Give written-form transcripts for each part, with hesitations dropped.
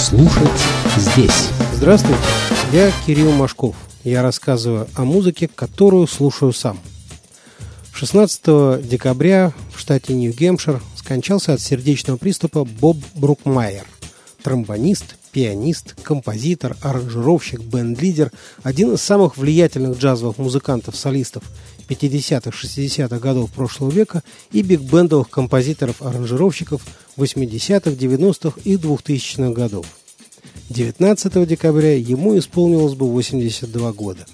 Слушать здесь. Здравствуйте, я Кирилл Машков. Я рассказываю о музыке, которую слушаю сам. 16 декабря в штате Нью-Гэмпшир скончался от сердечного приступа Боб Брукмайер. Тромбонист, пианист, композитор, аранжировщик, бенд-лидер, один из самых влиятельных джазовых музыкантов-солистов 50-х, 60-х годов прошлого века и биг-бендовых композиторов-аранжировщиков 80-х, 90-х и 2000-х годов. 19 декабря ему исполнилось бы 82 года.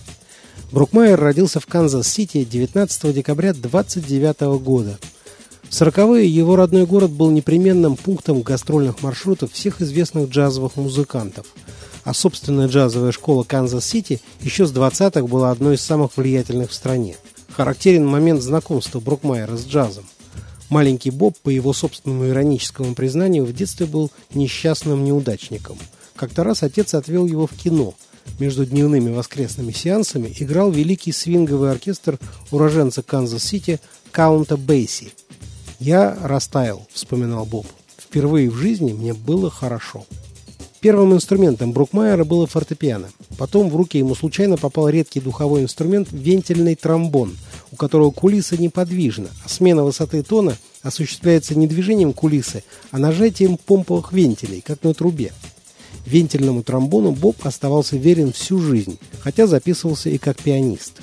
Брукмайер родился в Канзас-Сити 19 декабря 1929 года. В 40-е его родной город был непременным пунктом гастрольных маршрутов всех известных джазовых музыкантов, а собственная джазовая школа Канзас-Сити еще с 20-х была одной из самых влиятельных в стране. Характерен момент знакомства Брукмайера с джазом. Маленький Боб, по его собственному ироническому признанию, в детстве был несчастным неудачником. Как-то раз отец отвел его в кино. Между дневными воскресными сеансами играл великий свинговый оркестр уроженца Канзас-Сити Каунта Бейси. «Я растаял», — вспоминал Боб. «Впервые в жизни мне было хорошо». Первым инструментом Брукмайера было фортепиано. Потом в руки ему случайно попал редкий духовой инструмент — вентильный тромбон, у которого кулиса неподвижна, а смена высоты тона осуществляется не движением кулисы, а нажатием помповых вентилей, как на трубе. Вентильному тромбону Боб оставался верен всю жизнь, хотя записывался и как пианист.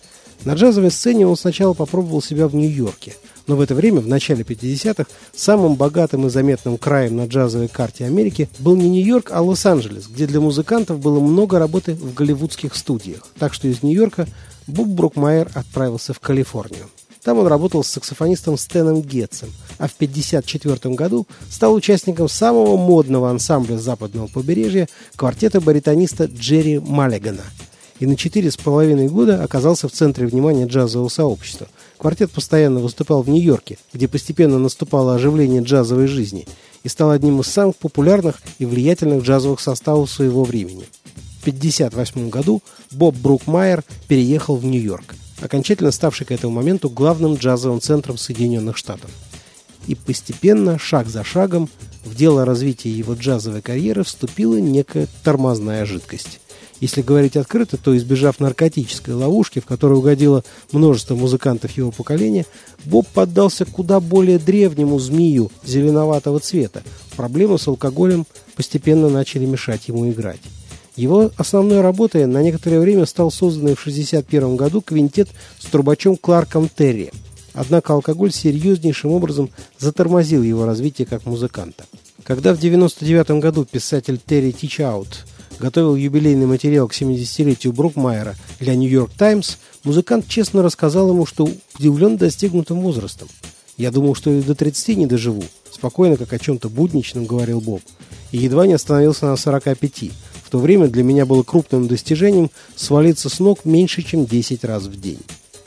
На джазовой сцене он сначала попробовал себя в Нью-Йорке, но в это время, в начале 50-х, самым богатым и заметным краем на джазовой карте Америки был не Нью-Йорк, а Лос-Анджелес, где для музыкантов было много работы в голливудских студиях. Так что из Нью-Йорка Боб Брукмайер отправился в Калифорнию. Там он работал с саксофонистом Стэном Гетцем, а в 1954 году стал участником самого модного ансамбля западного побережья квартета баритониста Джерри Маллигана. И на 4,5 года оказался в центре внимания джазового сообщества. Квартет постоянно выступал в Нью-Йорке, где постепенно наступало оживление джазовой жизни, и стал одним из самых популярных и влиятельных джазовых составов своего времени. В 1958 году Боб Брукмайер переехал в Нью-Йорк, окончательно ставший к этому моменту главным джазовым центром Соединенных Штатов. И постепенно, шаг за шагом, в дело развития его джазовой карьеры вступила некая тормозная жидкость. Если говорить открыто, то, избежав наркотической ловушки, в которую угодило множество музыкантов его поколения, Боб поддался куда более древнему змею зеленоватого цвета. Проблемы с алкоголем постепенно начали мешать ему играть. Его основной работой на некоторое время стал созданный в 1961 году квинтет с трубачом Кларком Терри. Однако алкоголь серьезнейшим образом затормозил его развитие как музыканта. Когда в 1999 году писатель Терри Тичаут готовил юбилейный материал к 70-летию Брукмайера для «Нью-Йорк Таймс», музыкант честно рассказал ему, что удивлен достигнутым возрастом. «Я думал, что и до 30 не доживу», — спокойно, как о чем-то будничном, говорил Боб, и едва не остановился на 45. В то время для меня было крупным достижением свалиться с ног меньше, чем 10 раз в день.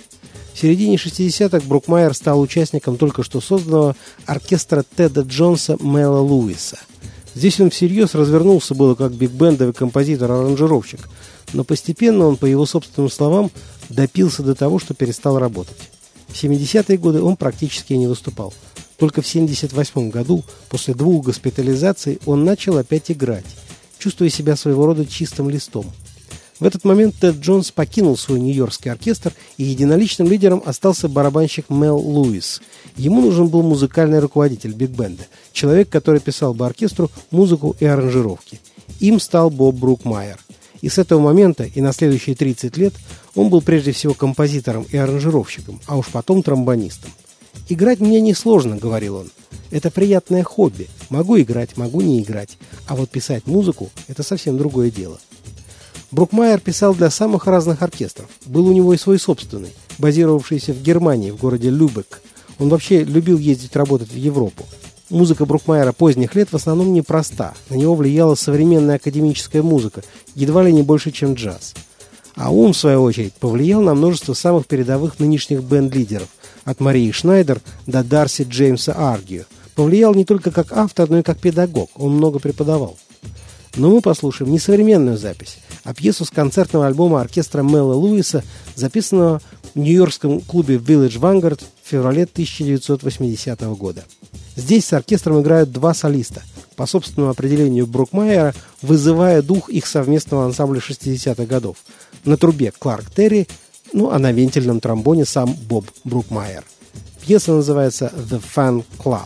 В середине 60-х Брукмайер стал участником только что созданного оркестра Теда Джонса Мэла Луиса. Здесь он всерьез развернулся было как биг-бендовый композитор-аранжировщик, но постепенно он, по его собственным словам, допился до того, что перестал работать. В 70-е годы он практически не выступал. Только в 1978 году, после 2 госпитализаций, он начал опять играть, чувствуя себя своего рода чистым листом. В этот момент Тед Джонс покинул свой нью-йоркский оркестр, и единоличным лидером остался барабанщик Мел Луис. Ему нужен был музыкальный руководитель биг-бенда, человек, который писал бы оркестру музыку и аранжировки. Им стал Боб Брукмайер. И с этого момента и на следующие 30 лет он был прежде всего композитором и аранжировщиком, а уж потом тромбонистом. «Играть мне несложно», — говорил он. «Это приятное хобби. Могу играть, могу не играть. А вот писать музыку — это совсем другое дело». Брукмайер писал для самых разных оркестров. Был у него и свой собственный, базировавшийся в Германии, в городе Любек. Он вообще любил ездить работать в Европу. Музыка Брукмайера поздних лет в основном непроста. На него влияла современная академическая музыка, едва ли не больше, чем джаз. А он, в свою очередь, повлиял на множество самых передовых нынешних бенд-лидеров, от Марии Шнайдер до Дарси Джеймса Аргио. Повлиял не только как автор, но и как педагог. Он много преподавал. Но мы послушаем не современную запись, а пьесу с концертного альбома оркестра Мэла Луиса, записанного в нью-йоркском клубе Village Vanguard в феврале 1980 года. Здесь с оркестром играют 2 солиста по собственному определению Брукмайера, вызывая дух их совместного ансамбля 60-х годов. На трубе Кларк Терри, а на вентильном тромбоне сам Боб Брукмайер. Пьеса называется «The Fan Club».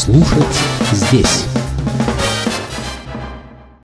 Слушать здесь.